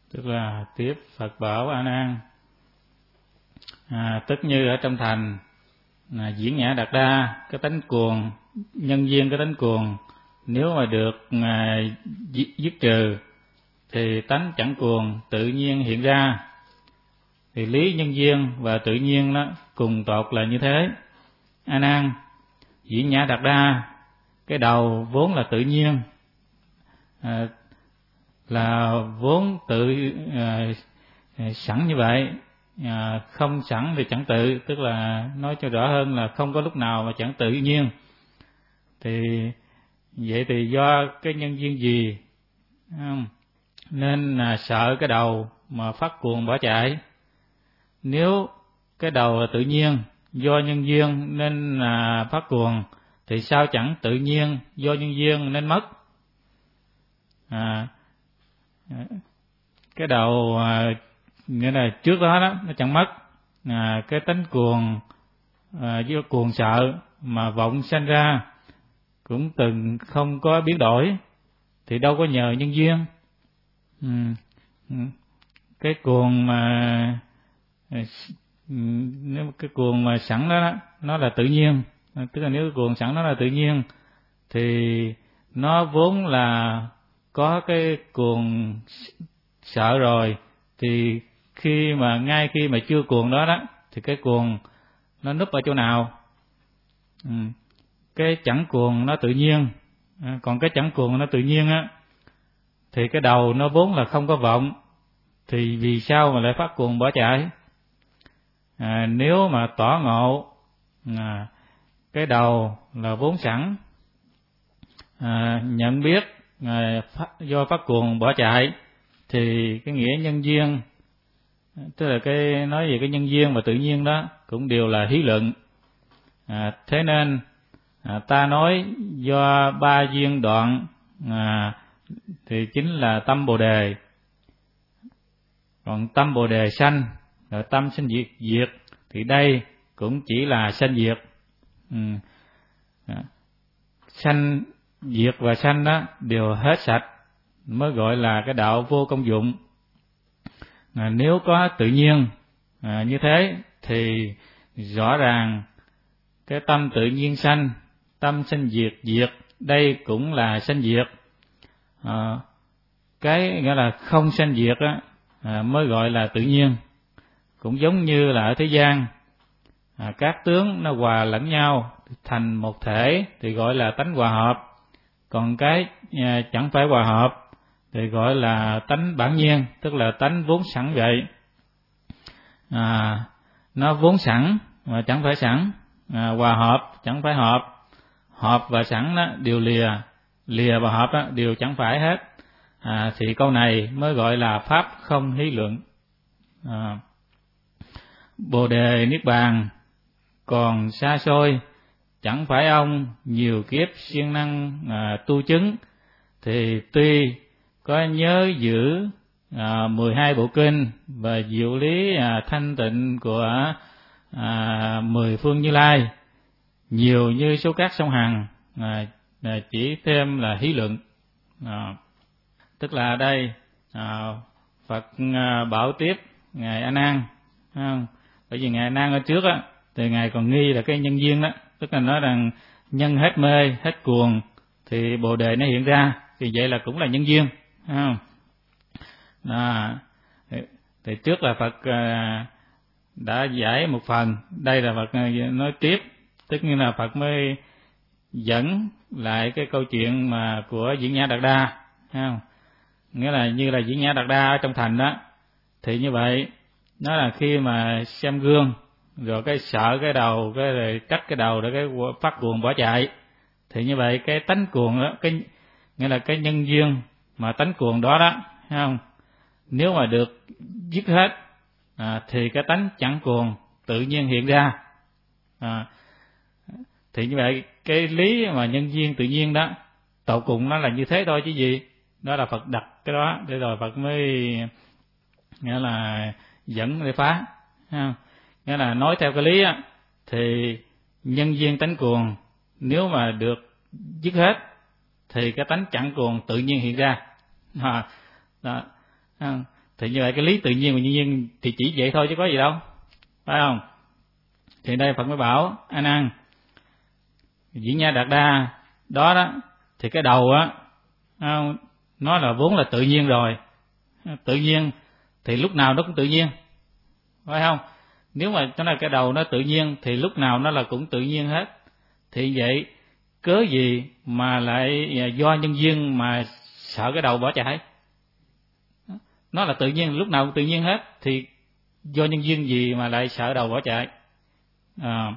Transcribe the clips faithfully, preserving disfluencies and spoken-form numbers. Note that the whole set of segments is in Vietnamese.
Tức là tiếp Phật bảo A Nan, à, tức như ở trong thành à, Diễn Nhã Đạt Đa, cái tánh cuồng nhân duyên, cái tánh cuồng nếu mà được à, dứt trừ thì tánh chẳng cuồng tự nhiên hiện ra. Thì lý nhân duyên và tự nhiên đó cùng tột là như thế. A Nan, Diễn Nhã Đạt Đa, cái đầu vốn là tự nhiên, à, là vốn tự à, sẵn như vậy, à, không sẵn thì chẳng tự, tức là nói cho rõ hơn là không có lúc nào mà chẳng tự nhiên. Thì vậy thì do cái nhân duyên gì không? Nên là sợ cái đầu mà phát cuồng bỏ chạy. Nếu cái đầu là tự nhiên do nhân duyên nên là phát cuồng thì sao chẳng tự nhiên do nhân duyên nên mất. À, cái đầu à, nghĩa là trước đó đó nó chẳng mất, à, cái tánh cuồng à, do cuồng sợ mà vọng sanh ra cũng từng không có biến đổi thì đâu có nhờ nhân duyên. Ừ. Cái cuồng mà nếu cái cuồng mà sẵn đó, đó nó là tự nhiên, tức là nếu cái cuồng sẵn nó là tự nhiên thì nó vốn là có cái cuồng sợ rồi, thì khi mà ngay khi mà chưa cuồng đó đó thì cái cuồng nó núp ở chỗ nào? Ừ. Cái chẳng cuồng nó tự nhiên, à, còn cái chẳng cuồng nó tự nhiên á thì cái đầu nó vốn là không có vọng, thì vì sao mà lại phát cuồng bỏ chạy? À, nếu mà tỏ ngộ à, cái đầu là vốn sẵn, à, nhận biết à, phát, do phát cuồng bỏ chạy thì cái nghĩa nhân duyên, tức là cái nói về cái nhân duyên và tự nhiên đó cũng đều là hí luận. À, thế nên à, ta nói do ba duyên đoạn à, thì chính là tâm Bồ Đề. Còn tâm Bồ Đề sanh, rồi tâm sanh diệt diệt thì đây cũng chỉ là sanh diệt. Ừ. À, sanh diệt và sanh đó đều hết sạch mới gọi là cái đạo vô công dụng. À, nếu có tự nhiên à, như thế thì rõ ràng cái tâm tự nhiên sanh, tâm sanh diệt diệt đây cũng là sanh diệt. À, cái nghĩa là không sanh diệt á à, mới gọi là tự nhiên. Cũng giống như là ở thế gian à, các tướng nó hòa lẫn nhau thành một thể thì gọi là tánh hòa hợp, còn cái à, chẳng phải hòa hợp thì gọi là tánh bản nhiên, tức là tánh vốn sẵn vậy. À, nó vốn sẵn mà chẳng phải sẵn, à, hòa hợp chẳng phải hợp, hợp và sẵn đó đều lìa, lìa và hợp đó đều chẳng phải hết. À, thì câu này mới gọi là pháp không hí luận. À, Bồ Đề Niết Bàn còn xa xôi, chẳng phải ông nhiều kiếp siêng năng à, tu chứng thì tuy có nhớ giữ à, mười hai bộ kinh và diệu lý à, thanh tịnh của à, mười phương Như Lai nhiều như số cát sông Hằng, à, à, chỉ thêm là hí luận. À, tức là ở đây à, Phật à, bảo tiếp ngài A Nan, không? Bởi vì ngài A Nan ở trước á thì ngài còn nghi là cái nhân duyên đó, tức là nói rằng nhân hết mê hết cuồng thì Bồ Đề nó hiện ra, thì vậy là cũng là nhân duyên, không? À, thì trước là Phật à, đã giải một phần, đây là Phật nói tiếp, tức như là Phật mới dẫn lại cái câu chuyện mà của Diễn Nhã Đạt Đa, không? Nghĩa là như là Diễn Nhã Đạt Đa ở trong thành đó, thì như vậy nó là khi mà xem gương rồi cái sợ cái đầu, cái rồi cắt cái đầu rồi cái phát cuồng bỏ chạy, thì như vậy cái tánh cuồng đó, cái nghĩa là cái nhân duyên mà tánh cuồng đó đó, thấy không? Nếu mà được dứt hết à, thì cái tánh chẳng cuồng tự nhiên hiện ra. À, thì như vậy cái lý mà nhân duyên tự nhiên đó tột cùng nó là như thế thôi chứ gì. Đó là Phật đặt cái đó để rồi Phật mới nghĩa là dẫn để phá, không? Nghĩa là nói theo cái lý á thì nhân duyên tánh cuồng nếu mà được dứt hết thì cái tánh chẳng cuồng tự nhiên hiện ra. À, đó, Thì như vậy cái lý tự nhiên và nhân duyên thì chỉ vậy thôi chứ có gì đâu, phải không? Thì đây Phật mới bảo A Nan, Viễn Nha Đạt Đa đó đó, thì cái đầu á nó là vốn là tự nhiên rồi. Tự nhiên thì lúc nào nó cũng tự nhiên, phải không? Nếu mà nó là cái đầu nó tự nhiên thì lúc nào nó là cũng tự nhiên hết. Thì vậy cớ gì mà lại do nhân duyên mà sợ cái đầu bỏ chạy? Nó là tự nhiên, lúc nào cũng tự nhiên hết, thì do nhân duyên gì mà lại sợ đầu bỏ chạy? À,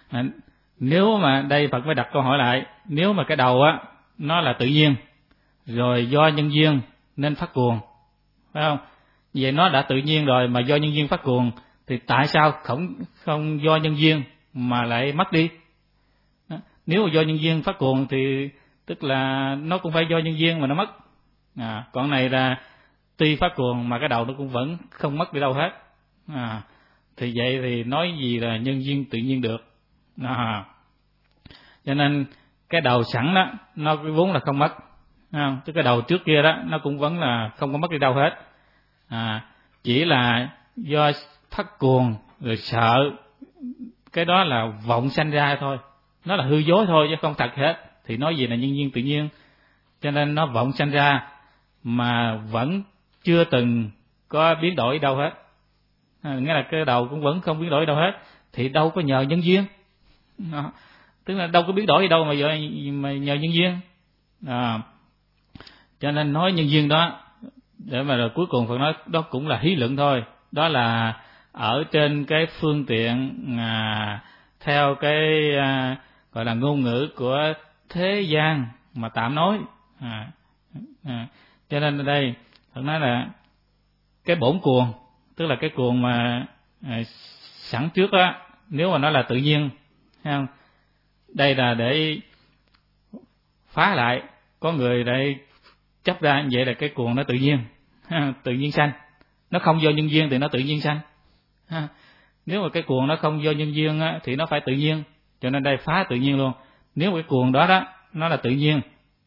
nếu mà đây Phật mới đặt câu hỏi lại, nếu mà cái đầu á nó là tự nhiên rồi do nhân duyên nên phát cuồng, phải không? Vậy nó đã tự nhiên rồi mà do nhân duyên phát cuồng, thì tại sao không không do nhân duyên mà lại mất đi? Nếu mà do nhân duyên phát cuồng thì tức là nó cũng phải do nhân duyên mà nó mất. À, còn này là tuy phát cuồng mà cái đầu nó cũng vẫn không mất đi đâu hết. À, thì vậy thì nói gì là nhân duyên tự nhiên được? À, cho nên cái đầu sẵn đó nó vốn là không mất, không? Tức cái đầu trước kia đó nó cũng vẫn là không có mất đi đâu hết. À, chỉ là do phát cuồng rồi sợ, cái đó là vọng sanh ra thôi, nó là hư dối thôi chứ không thật hết. Thì nói gì là nhân duyên tự nhiên? Cho nên nó vọng sanh ra mà vẫn chưa từng có biến đổi đâu hết. À, nghĩa là cái đầu cũng vẫn không biến đổi đâu hết, thì đâu có nhờ nhân duyên. Đó. Tức là đâu có biến đổi gì đâu mà, mà nhờ nhân duyên. À, cho nên nói nhân duyên đó để mà rồi cuối cùng Phật nói đó cũng là hí luận thôi. Đó là ở trên cái phương tiện à, theo cái à, gọi là ngôn ngữ của thế gian mà tạm nói. À, à, cho nên ở đây Phật nói là cái bổn cuồng, tức là cái cuồng mà à, sẵn trước á, nếu mà nó là tự nhiên, thấy không? Đây là để phá lại. Có người đây chấp ra như vậy là cái cuồng nó tự nhiên, tự nhiên sanh, nó không do nhân duyên thì nó tự nhiên sanh. Nếu mà cái cuồng nó không do nhân duyên á, thì nó phải tự nhiên, cho nên đây phá tự nhiên luôn. Nếu cái cuồng đó đó nó là tự nhiên,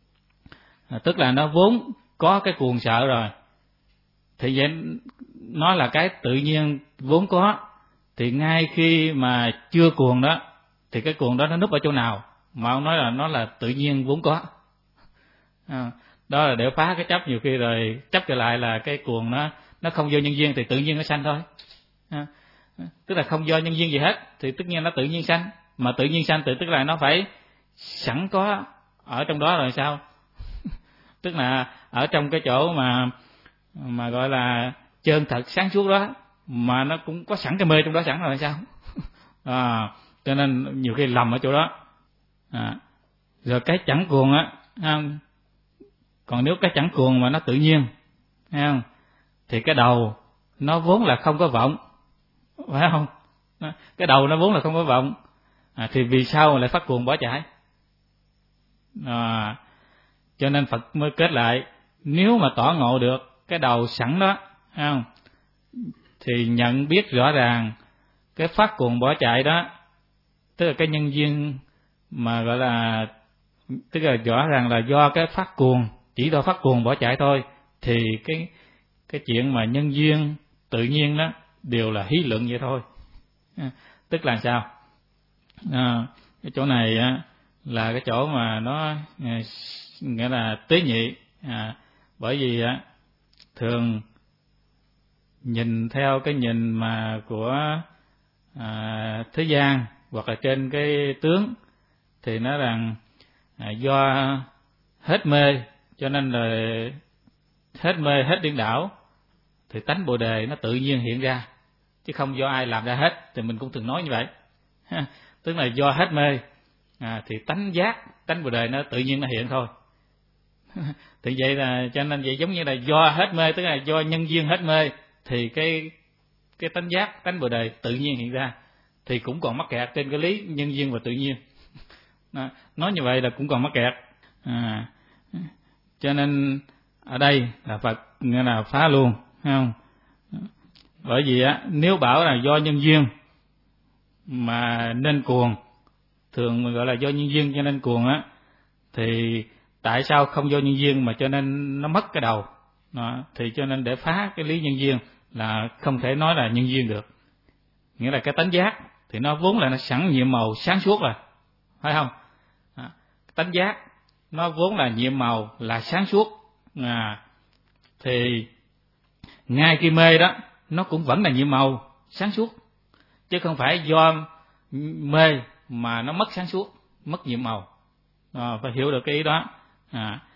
tức là nó vốn có cái cuồng sợ rồi, thì vậy nó là cái tự nhiên vốn có. Thì ngay khi mà chưa cuồng đó thì cái cuồng đó nó núp ở chỗ nào mà ông nói là nó là tự nhiên vốn có. À, đó là để phá cái chấp. Nhiều khi rồi chấp trở lại là cái cuồng nó nó không do nhân duyên thì tự nhiên nó sanh thôi. À, tức là không do nhân duyên gì hết thì tất nhiên nó tự nhiên sanh. Mà tự nhiên sanh thì tức là nó phải sẵn có ở trong đó rồi sao? Tức là ở trong cái chỗ mà mà gọi là trơn thật sáng suốt đó, mà nó cũng có sẵn cái mê trong đó sẵn rồi sao? À, cho nên nhiều khi lầm ở chỗ đó. À, rồi cái chẳng cuồng á, không? Còn nếu cái chẳng cuồng mà nó tự nhiên, thấy không? Thì cái đầu nó vốn là không có vọng, phải không? Cái đầu nó vốn là không có vọng, à, thì vì sao lại phát cuồng bỏ chạy? À, cho nên Phật mới kết lại, nếu mà tỏ ngộ được cái đầu sẵn đó, thấy không? Thì nhận biết rõ ràng cái phát cuồng bỏ chạy đó, tức là cái nhân duyên mà gọi là, tức là rõ ràng là do cái phát cuồng, chỉ do phát cuồng bỏ chạy thôi, thì cái cái chuyện mà nhân duyên tự nhiên đó đều là hí luận vậy thôi. À, tức là sao? À, cái chỗ này á là cái chỗ mà nó nghĩa là tế nhị. À, bởi vì á thường nhìn theo cái nhìn mà của à, thế gian hoặc là trên cái tướng thì nói rằng à, do hết mê cho nên là hết mê hết điên đảo thì tánh bồ đề nó tự nhiên hiện ra, chứ không do ai làm ra hết. Thì mình cũng từng nói như vậy, tức là do hết mê à, thì tánh giác, tánh bồ đề nó tự nhiên nó hiện thôi. Thì vậy là cho nên vậy giống như là do hết mê, tức là do nhân duyên hết mê thì cái cái tánh giác, tánh bồ đề tự nhiên hiện ra, thì cũng còn mắc kẹt trên cái lý nhân duyên và tự nhiên. Đó, nói như vậy là cũng còn mắc kẹt. À, cho nên ở đây là Phật nghĩa là phá luôn, thấy không? Bởi vì á, nếu bảo là do nhân duyên mà nên cuồng, thường mình gọi là do nhân duyên cho nên cuồng á, thì tại sao không do nhân duyên mà cho nên nó mất cái đầu? Đó, thì cho nên để phá cái lý nhân duyên là không thể nói là nhân duyên được. Nghĩa là cái tánh giác thì nó vốn là nó sẵn nhiệm màu sáng suốt rồi, phải không? À, tánh giác nó vốn là nhiệm màu là sáng suốt, à, thì ngay khi mê đó nó cũng vẫn là nhiệm màu sáng suốt, chứ không phải do mê mà nó mất sáng suốt, mất nhiệm màu. À, phải hiểu được cái ý đó. À,